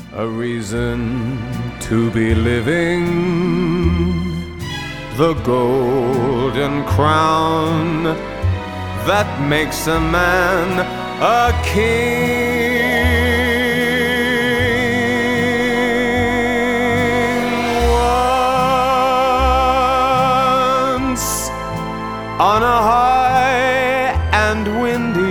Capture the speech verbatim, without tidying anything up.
a reason to be living, the golden crown that makes a man a king. Once on a high and windy